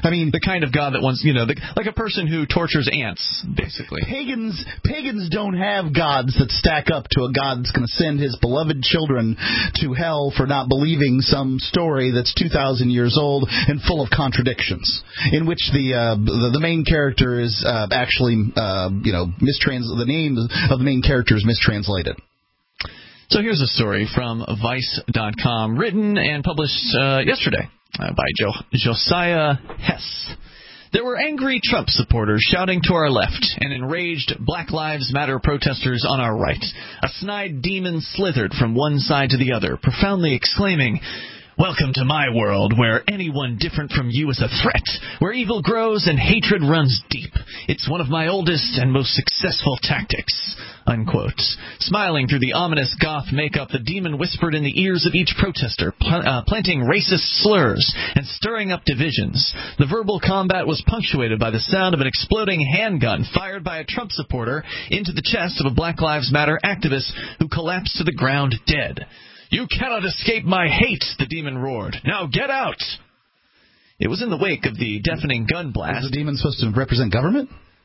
I mean, the kind of God that wants, you know, the, like a person who tortures ants, basically. Pagans, pagans don't have gods that stack up to a God that's going to send his beloved children to hell for not believing some story that's two thousand years old and full of contradictions, in which the uh, the, the main character is uh, actually, uh, you know, mistrans. The name of the main character is mistranslated. So here's a story from Vice dot com, written and published uh, yesterday uh, by jo- Josiah Hess. There were angry Trump supporters shouting to our left and enraged Black Lives Matter protesters on our right. A snide demon slithered from one side to the other, profoundly exclaiming, "Welcome to my world, where anyone different from you is a threat, where evil grows and hatred runs deep. It's one of my oldest and most successful tactics," unquote. Smiling through the ominous goth makeup, the demon whispered in the ears of each protester, pl- uh, planting racist slurs and stirring up divisions. The verbal combat was punctuated by the sound of an exploding handgun fired by a Trump supporter into the chest of a Black Lives Matter activist who collapsed to the ground dead. "You cannot escape my hate," the demon roared. "Now get out!" It was in the wake of the deafening gun blast. Is the demon supposed to represent government?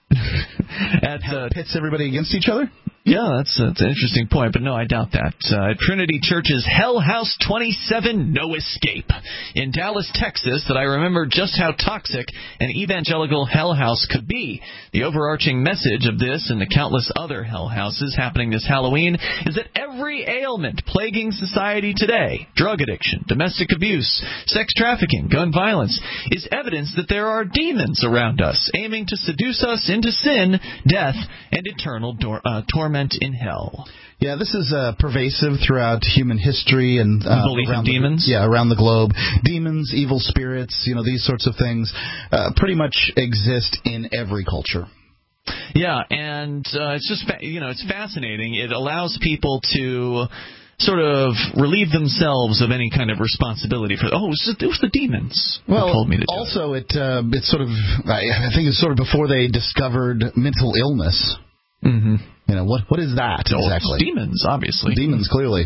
At uh, pits everybody against each other? Yeah, that's, that's an interesting point, but no, I doubt that. Uh, at Trinity Church's Hell House twenty-seven, No Escape in Dallas, Texas, that I remember just how toxic an evangelical hell house could be. The overarching message of this and the countless other hell houses happening this Halloween is that every ailment plaguing society today, drug addiction, domestic abuse, sex trafficking, gun violence, is evidence that there are demons around us aiming to seduce us into sin, death, and eternal do- uh, torment in hell. Yeah, this is uh, pervasive throughout human history and uh, belief in demons. The, yeah, around the globe. Demons, evil spirits, you know, these sorts of things uh, pretty much exist in every culture. Yeah, and uh, it's just fa- you know, it's fascinating. It allows people to sort of relieve themselves of any kind of responsibility for, oh, it was, just, it was the demons well, who told me to do also it. Uh, it's sort of, I think it's sort of before they discovered mental illness. Mm-hmm. You know, what what is that so exactly? It's demons, obviously. Demons, clearly.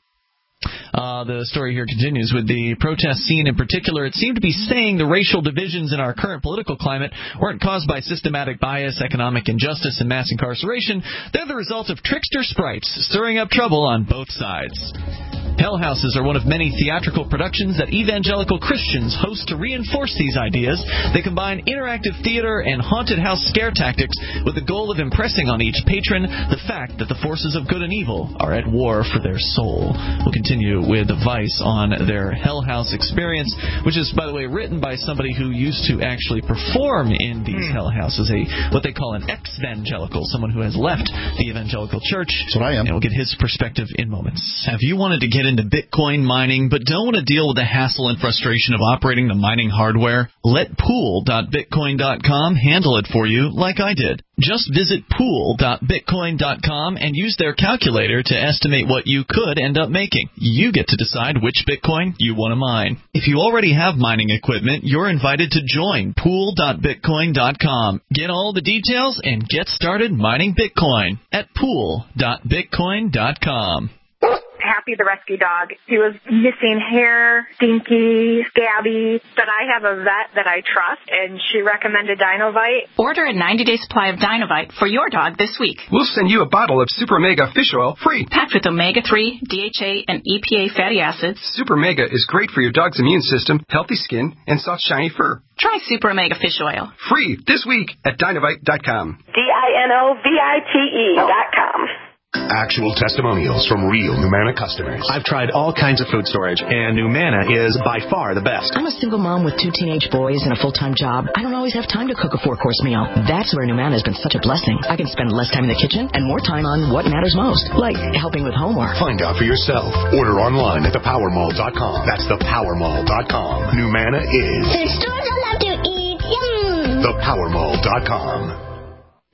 Uh, the story here continues with the protest scene in particular. It seemed to be saying the racial divisions in our current political climate weren't caused by systematic bias, economic injustice, and mass incarceration. They're the result of trickster sprites stirring up trouble on both sides. Hell houses are one of many theatrical productions that evangelical Christians host to reinforce these ideas. They combine interactive theater and haunted house scare tactics with the goal of impressing on each patron the fact that the forces of good and evil are at war for their soul. We'll continue with Vice on their Hell House experience, which is, by the way, written by somebody who used to actually perform in these mm. hell houses, a what they call an ex-evangelical, someone who has left the evangelical church. That's what I am. And we'll get his perspective in moments. Have you wanted to get into Bitcoin mining but don't want to deal with the hassle and frustration of operating the mining hardware? Let pool dot bitcoin dot com handle it for you like I did. Just visit pool dot bitcoin dot com and use their calculator to estimate what you could end up making. You get to decide which Bitcoin you want to mine. If you already have mining equipment, you're invited to join pool dot bitcoin dot com. Get all the details and get started mining Bitcoin at pool dot bitcoin dot com. Happy the rescue dog. He was missing hair, stinky, scabby, but I have a vet that I trust, and she recommended Dinovite. Order a ninety-day supply of Dinovite for your dog this week. We'll send you a bottle of Super Mega Fish Oil free. Packed with omega three, D H A, and E P A fatty acids. Super Mega is great for your dog's immune system, healthy skin, and soft, shiny fur. Try Super Omega Fish Oil. Free this week at Dinovite dot com. D I N O V I T E dot com. Actual testimonials from real Numana customers. I've tried all kinds of food storage, and Numana is by far the best. I'm a single mom with two teenage boys and a full-time job. I don't always have time to cook a four-course meal. That's where Numana has been such a blessing. I can spend less time in the kitchen and more time on what matters most, like helping with homework. Find out for yourself. Order online at the power mall dot com. That's the power mall dot com. Numana is the stores I love to eat. Yum. the power mall dot com.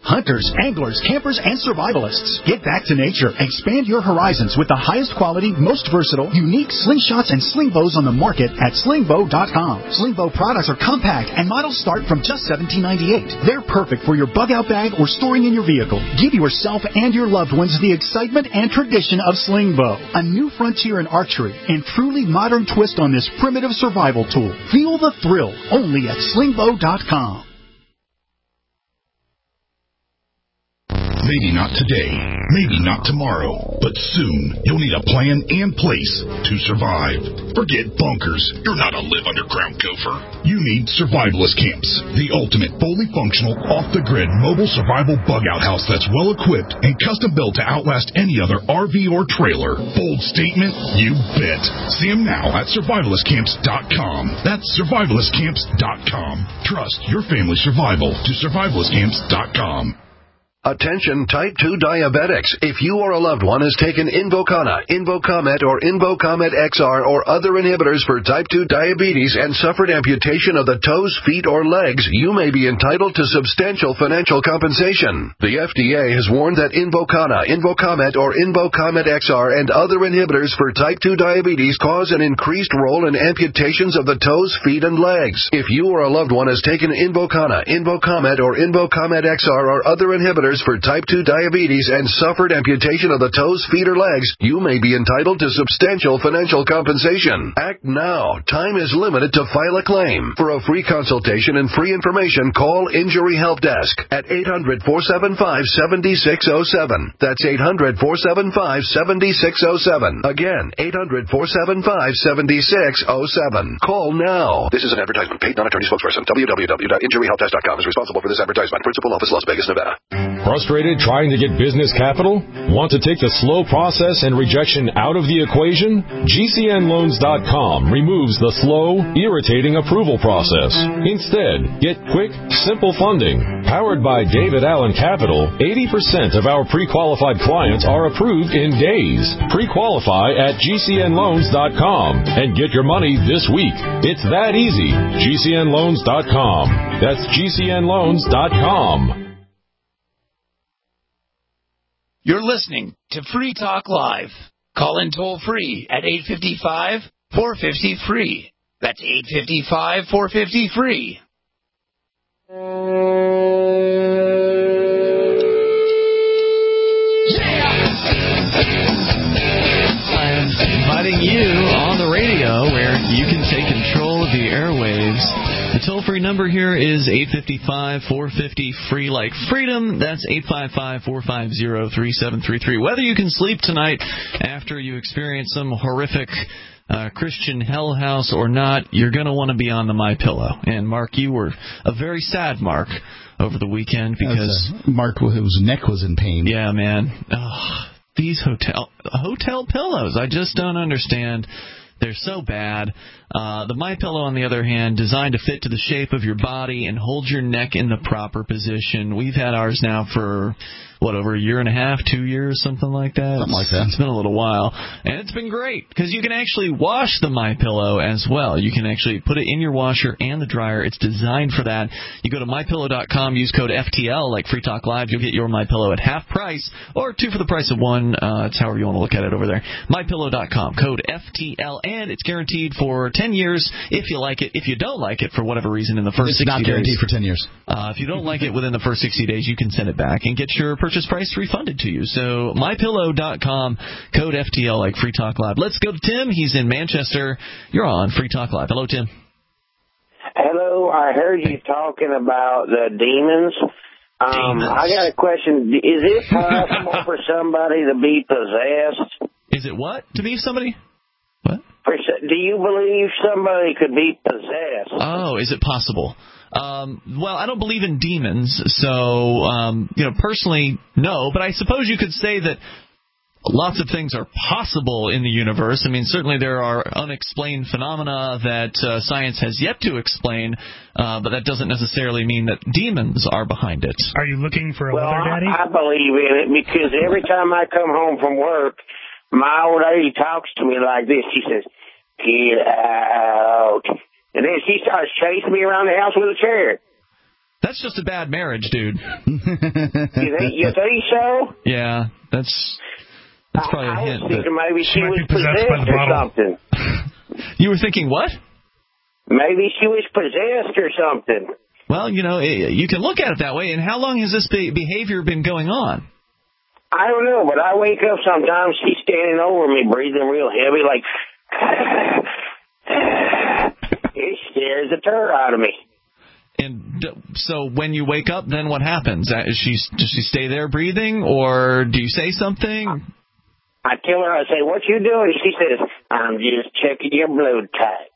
Hunters, anglers, campers, and survivalists. Get back to nature. Expand your horizons with the highest quality, most versatile, unique slingshots and sling bows on the market at sling bow dot com. Sling bow products are compact and models start from just seventeen ninety-eight. They're perfect for your bug out bag or storing in your vehicle. Give yourself and your loved ones the excitement and tradition of sling bow. A new frontier in archery and truly modern twist on this primitive survival tool. Feel the thrill only at sling bow dot com. Maybe not today, maybe not tomorrow, but soon you'll need a plan and place to survive. Forget bunkers. You're not a live underground gopher. You need Survivalist Camps, the ultimate fully functional, off-the-grid mobile survival bug-out house that's well-equipped and custom-built to outlast any other R V or trailer. Bold statement? You bet. See them now at survivalist camps dot com. That's survivalist camps dot com. Trust your family's survival to survivalist camps dot com. Attention type two diabetics. If you or a loved one has taken Invokana, Invokamet, or Invokamet X R or other inhibitors for type two diabetes and suffered amputation of the toes, feet, or legs, you may be entitled to substantial financial compensation. The F D A has warned that Invokana, Invokamet, or Invokamet X R and other inhibitors for type two diabetes cause an increased role in amputations of the toes, feet, and legs. If you or a loved one has taken Invokana, Invokamet, or Invokamet X R or other inhibitors for type two diabetes and suffered amputation of the toes, feet, or legs, you may be entitled to substantial financial compensation. Act now. Time is limited to file a claim. For a free consultation and free information, call Injury Help Desk at eight hundred, four seven five, seven six zero seven. That's eight hundred, four seven five, seven six zero seven. Again, eight hundred, four seven five, seven six zero seven. Call now. This is an advertisement. Paid non-attorney spokesperson. w w w dot injury help desk dot com is responsible for this advertisement. Principal office, Las Vegas, Nevada. Frustrated trying to get business capital? Want to take the slow process and rejection out of the equation? G C N loans dot com removes the slow, irritating approval process. Instead, get quick, simple funding. Powered by David Allen Capital, eighty percent of our pre-qualified clients are approved in days. Pre-qualify at G C N loans dot com and get your money this week. It's that easy. G C N loans dot com. That's G C N loans dot com. You're listening to Free Talk Live. Call in toll free at eight five five, four five zero, free. That's eight five five, four five zero, free. I'm inviting you on the radio where you can take control of the airwaves. The toll-free number here is eight five five, four five zero, free like freedom. That's eight five five, four five zero, three seven three three. Whether you can sleep tonight after you experience some horrific uh, Christian hell house or not, you're going to want to be on the MyPillow. And, Mark, you were a very sad Mark over the weekend because uh, Mark, whose neck was in pain. Yeah, man. Oh, these hotel hotel pillows, I just don't understand. They're so bad. Uh, the MyPillow, on the other hand, designed to fit to the shape of your body and hold your neck in the proper position. We've had ours now for, what, over a year and a half, two years, something like that? Something like that. It's been a little while. And it's been great because you can actually wash the MyPillow as well. You can actually put it in your washer and the dryer. It's designed for that. You go to my pillow dot com, use code F T L, like Free Talk Live. You'll get your MyPillow at half price or two for the price of one. Uh, it's however you want to look at it over there. my pillow dot com, code F T L, and it's guaranteed for ten years if you like it. If you don't like it for whatever reason in the first it's sixty not guaranteed days, for ten years. Uh, if you don't like it within the first sixty days, you can send it back and get your purchase price refunded to you. So my pillow dot com, code F T L, like Free Talk Live. Let's go to Tim. He's in Manchester. You're on Free Talk Live. Hello, Tim. Hello. I heard you talking about the demons. Um, demons. I got a question. Is it possible for somebody to be possessed? Is it what? To be somebody? What? Do you believe somebody could be possessed? Oh, is it possible? Um, well, I don't believe in demons, so, um, you know, personally, no. But I suppose you could say that lots of things are possible in the universe. I mean, certainly there are unexplained phenomena that uh, science has yet to explain, uh, but that doesn't necessarily mean that demons are behind it. Are you looking for a well, leather daddy? I, I believe in it because every time I come home from work, my old lady talks to me like this. She says, "Get out." And then she starts chasing me around the house with a chair. That's just a bad marriage, dude. You think, you think so? Yeah, that's that's probably I, a I hint. was thinking that maybe she might was be possessed by the possessed or bottle. something. You were thinking what? Maybe she was possessed or something. Well, you know, you can look at it that way. And how long has this be- behavior been going on? I don't know, but I wake up sometimes, she's standing over me, breathing real heavy, like, it scares the tar out of me. And d- so when you wake up, then what happens? Uh, Is she, does she stay there breathing, or do you say something? I tell her, I say, what you doing? She says, I'm just checking your blood type.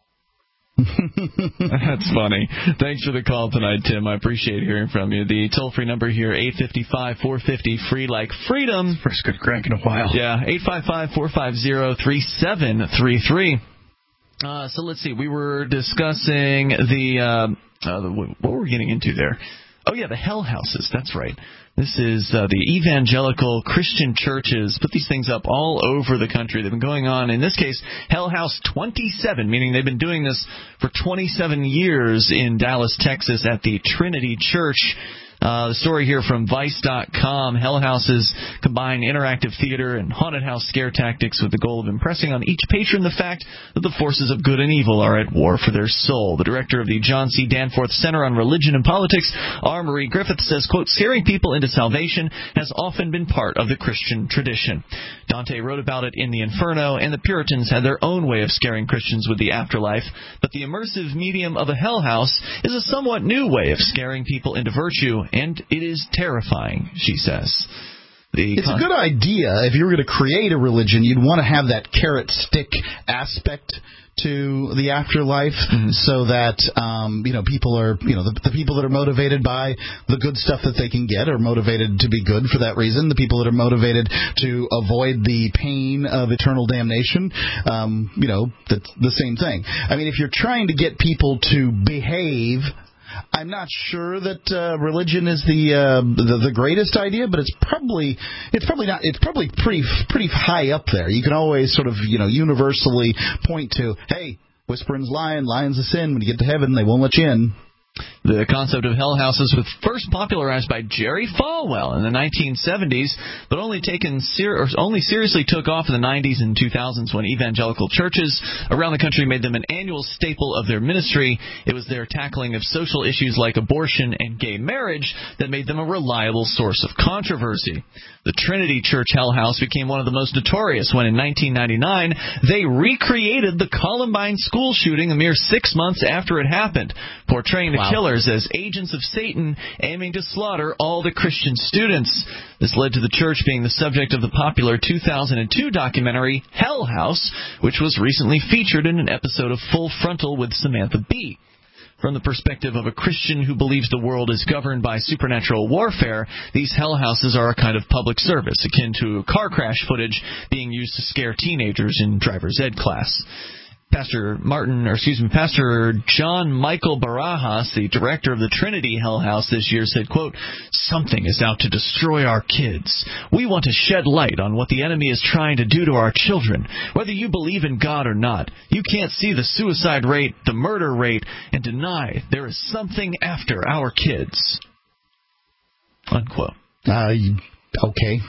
That's funny. Thanks for the call tonight, Tim. I appreciate hearing from you. The toll-free number here, eight five five, four five zero, free like freedom. First good crack in a while. Yeah, eight five five, four five zero, three seven three three. Uh, so let's see. We were discussing the, uh, uh, the, what were we getting into there? Oh, yeah, the hell houses. That's right. This is uh, the evangelical Christian churches put these things up all over the country. They've been going on, in this case, Hell House twenty-seven, meaning they've been doing this for twenty-seven years in Dallas, Texas at the Trinity Church. Uh, the story here from Vice dot com. Hell houses combine interactive theater and haunted house scare tactics with the goal of impressing on each patron the fact that the forces of good and evil are at war for their soul. The director of the John C. Danforth Center on Religion and Politics, R. Marie Griffith, says, quote, scaring people into salvation has often been part of the Christian tradition. Dante wrote about it in The Inferno, and the Puritans had their own way of scaring Christians with the afterlife. But the immersive medium of a hell house is a somewhat new way of scaring people into virtue, and it is terrifying, she says. The it's con- a good idea. If you were going to create a religion, you'd want to have that carrot-stick aspect to the afterlife, mm-hmm. so that um, you know people are you know the, the people that are motivated by the good stuff that they can get are motivated to be good for that reason. The people that are motivated to avoid the pain of eternal damnation, um, you know, that's the same thing. I mean, if you're trying to get people to behave, I'm not sure that uh, religion is the, uh, the the greatest idea, but it's probably it's probably not it's probably pretty pretty high up there. You can always sort of you know universally point to, hey, whispering's lying, lying's a sin. When you get to heaven, they won't let you in. The concept of hell houses was first popularized by Jerry Falwell in the nineteen seventies, but only taken ser- or only seriously took off in the nineties and two thousands when evangelical churches around the country made them an annual staple of their ministry. It was their tackling of social issues like abortion and gay marriage that made them a reliable source of controversy. The Trinity Church Hell House became one of the most notorious when in nineteen ninety-nine they recreated the Columbine school shooting a mere six months after it happened, portraying the Wow. killers as agents of Satan aiming to slaughter all the Christian students. This led to the church being the subject of the popular two thousand two documentary Hell House, which was recently featured in an episode of Full Frontal with Samantha Bee. From the perspective of a Christian who believes the world is governed by supernatural warfare, these hell houses are a kind of public service, akin to car crash footage being used to scare teenagers in driver's ed class. Pastor Martin, or excuse me, Pastor John Michael Barajas, the director of the Trinity Hell House this year, said, quote, something is out to destroy our kids. We want to shed light on what the enemy is trying to do to our children. Whether you believe in God or not, you can't see the suicide rate, the murder rate, and deny there is something after our kids. Unquote. Uh, okay.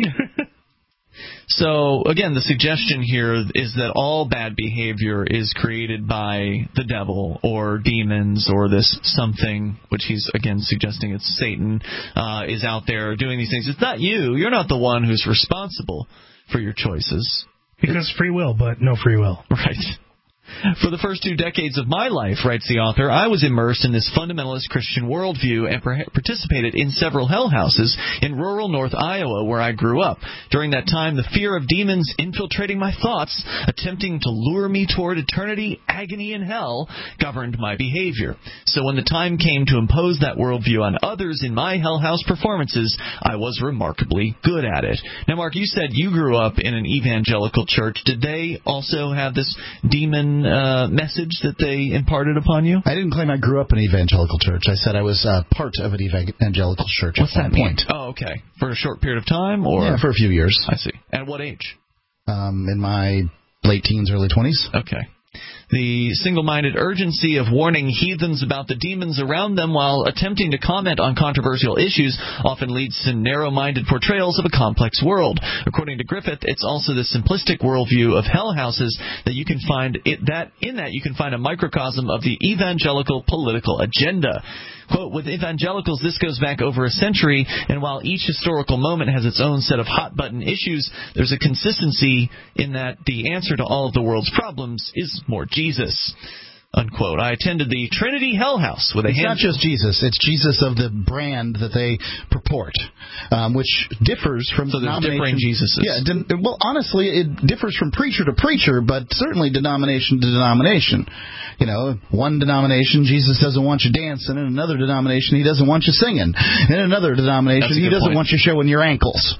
So, again, the suggestion here is that all bad behavior is created by the devil or demons or this something, which he's, again, suggesting it's Satan, uh, is out there doing these things. It's not you. You're not the one who's responsible for your choices. Because free will, but no free will. Right. For the first two decades of my life, writes the author, I was immersed in this fundamentalist Christian worldview and participated in several hell houses in rural North Iowa where I grew up. During that time, the fear of demons infiltrating my thoughts, attempting to lure me toward eternity, agony, and hell, governed my behavior. So when the time came to impose that worldview on others in my hell house performances, I was remarkably good at it. Now, Mark, you said you grew up in an evangelical church. Did they also have this demon Uh, message that they imparted upon you? I didn't claim I grew up in an evangelical church. I said I was uh, part of an evangelical church. What's at that one mean? point. Oh, okay. For a short period of time, or yeah, for a few years. I see. At what age? Um, in my late teens, early twenties. Okay. The single-minded urgency of warning heathens about the demons around them while attempting to comment on controversial issues often leads to narrow-minded portrayals of a complex world. According to Griffith, it's also the simplistic worldview of hell houses that you can find it, that in that you can find a microcosm of the evangelical political agenda. Quote, with evangelicals, this goes back over a century, and while each historical moment has its own set of hot-button issues, there's a consistency in that the answer to all of the world's problems is more Jesus. Unquote. I attended the Trinity Hell House with a It's hand- not just Jesus. It's Jesus of the brand that they purport, um, which differs from so there's differing denomination. Jesuses. Yeah, de- well, honestly, it differs from preacher to preacher, but certainly denomination to denomination. You know, one denomination, Jesus doesn't want you dancing. In another denomination, he doesn't want you singing. In another denomination, he doesn't point. want you showing your ankles.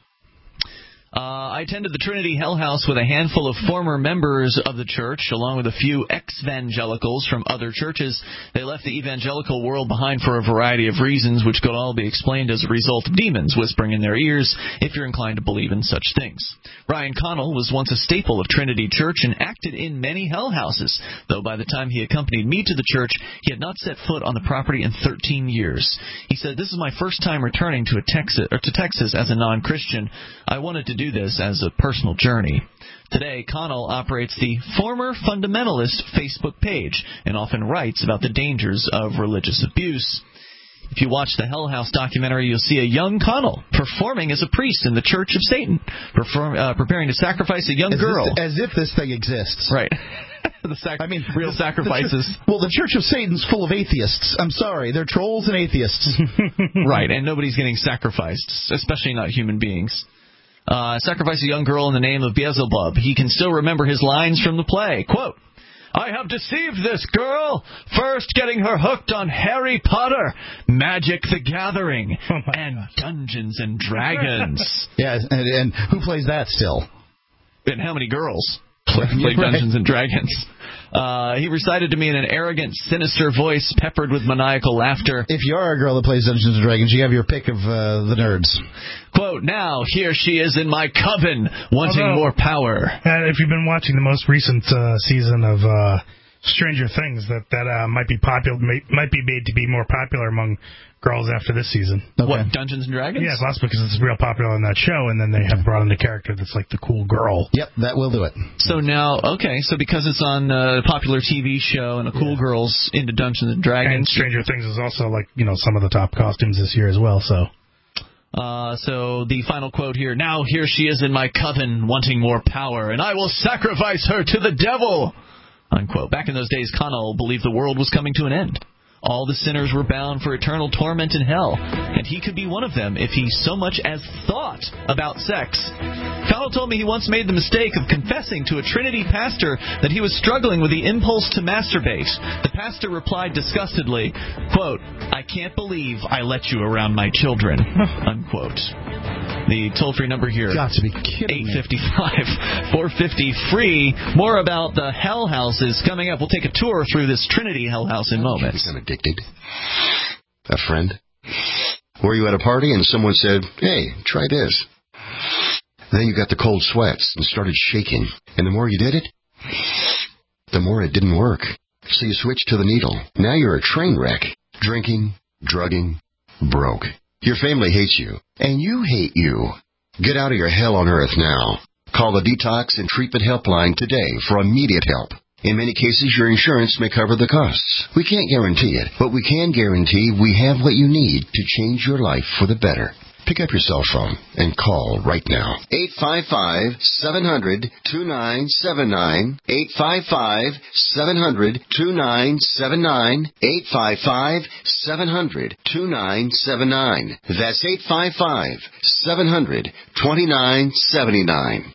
Uh, I attended the Trinity Hell House with a handful of former members of the church, along with a few ex-evangelicals from other churches. They left the evangelical world behind for a variety of reasons, which could all be explained as a result of demons whispering in their ears, if you're inclined to believe in such things. Ryan Connell was once a staple of Trinity Church and acted in many hell houses, though by the time he accompanied me to the church, he had not set foot on the property in thirteen years. He said, "This is my first time returning to, a Texas, or to Texas as a non-Christian. I wanted to do this as a personal journey." Today, Connell operates the Former Fundamentalist Facebook page and often writes about the dangers of religious abuse. If you watch the Hell House documentary, you'll see a young Connell performing as a priest in the Church of Satan, perform, uh, preparing to sacrifice a young as girl. This, as if this thing exists. Right. the sac- I mean, real the, sacrifices. The, well, the Church of Satan's full of atheists. I'm sorry. They're trolls and atheists. Right, and nobody's getting sacrificed, especially not human beings. Uh, sacrifice a young girl in the name of Beelzebub. He can still remember his lines from the play. Quote, "I have deceived this girl, first getting her hooked on Harry Potter, Magic the Gathering, oh and gosh. Dungeons and Dragons." Yeah, and, and who plays that still? And how many girls play, play right. Dungeons and Dragons? Uh, he recited to me in an arrogant, sinister voice peppered with maniacal laughter. If you are a girl that plays Dungeons and Dragons, you have your pick of uh, the nerds. Quote, "Now, here she is in my coven, wanting Although, more power." Uh, if you've been watching the most recent uh, season of uh, Stranger Things, that, that uh, might be popular, may, might be made to be more popular among girls after this season. Okay. What, Dungeons and Dragons? Yeah, it's because it's real popular on that show, and then they have brought in the character that's like the cool girl. Yep, that will do it. So now, okay, so because it's on a popular T V show and a cool yeah. girl's into Dungeons and Dragons. And Stranger Things is also like, you know, some of the top costumes this year as well, so... Uh, so the final quote here, "Now here she is in my coven, wanting more power, and I will sacrifice her to the devil." Unquote. Back in those days, Connell believed the world was coming to an end. All the sinners were bound for eternal torment in hell, and he could be one of them if he so much as thought about sex. Connell told me he once made the mistake of confessing to a Trinity pastor that he was struggling with the impulse to masturbate. The pastor replied disgustedly, quote, "I can't believe I let you around my children." Unquote. The toll-free number here, got to be kidding eight five five, four five zero, free. More about the Hell House is coming up. We'll take a tour through this Trinity Hell House in moments. I'm addicted. A friend? Were you at a party and someone said, "Hey, try this"? Then you got the cold sweats and started shaking. And the more you did it, the more it didn't work. So you switched to the needle. Now you're a train wreck. Drinking, drugging, broke. Your family hates you, and you hate you. Get out of your hell on earth now. Call the Detox and Treatment Helpline today for immediate help. In many cases, your insurance may cover the costs. We can't guarantee it, but we can guarantee we have what you need to change your life for the better. Pick up your cell phone and call right now. eight five five, seven hundred, two nine seven nine. eight five five, seven hundred, two nine seven nine. eight five five, seven hundred, two nine seven nine. That's eight five five, seven hundred, two nine seven nine.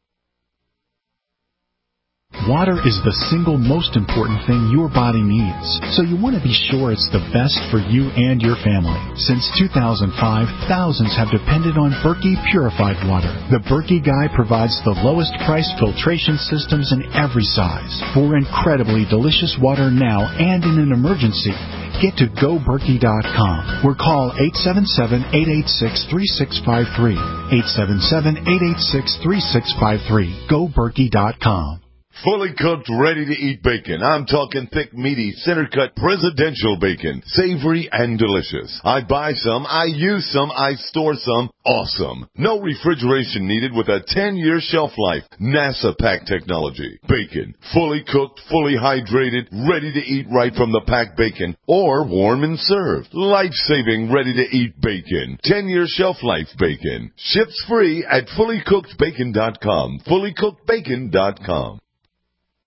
Water is the single most important thing your body needs, so you want to be sure it's the best for you and your family. Since two thousand five, thousands have depended on Berkey purified water. The Berkey Guy provides the lowest price filtration systems in every size for incredibly delicious water now and in an emergency. Get to go berkey dot com or call eight seven seven, eight eight six, three six five three. eight seven seven, eight eight six, three six five three. go berkey dot com. Fully cooked, ready-to-eat bacon. I'm talking thick, meaty, center-cut presidential bacon. Savory and delicious. I buy some, I use some, I store some. Awesome. No refrigeration needed with a ten-year shelf life. NASA pack technology. Bacon. Fully cooked, fully hydrated, ready to eat right from the packed bacon. Or warm and served. Life-saving, ready-to-eat bacon. ten-year shelf life bacon. Ships free at fully cooked bacon dot com. fully cooked bacon dot com.